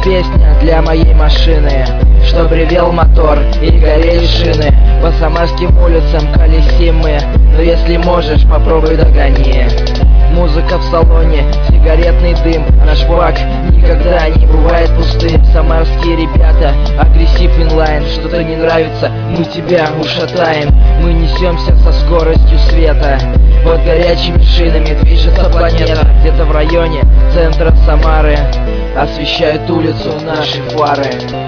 песня для моей машины, чтоб ревел мотор и горели шины. По самарским улицам колесим мы, но если можешь, попробуй догони. Музыка в салоне, сигаретный дым, наш бак никогда не бывает пустым. Самарские ребята, агрессив инлайн, что-то не нравится, мы тебя ушатаем. Мы несемся со скоростью света, под горячими шинами движется планета. Где-то в районе центра Самары освещают улицу наши фары.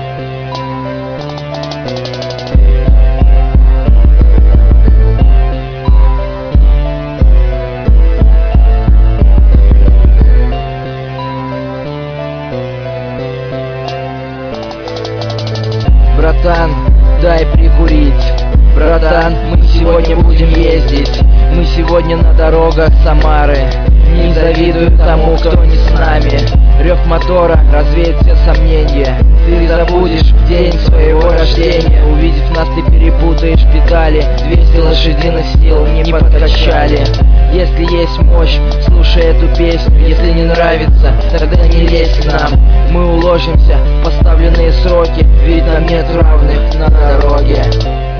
Братан, дай прикурить. Братан, мы сегодня будем ездить. Мы сегодня на дорогах Самары. Не завидую тому, кто не с нами. Рев мотора развеет все сомнения. Ты забудешь в день своего рождения. Увидев нас, ты перепутаешь педали. 200 лошадиных сил не подкачали. Если есть мощь, слушай эту песню. Если не нравится, тогда не лезь к нам. Мы уложимся в поставленные сроки, ведь нам нет равных на дороге.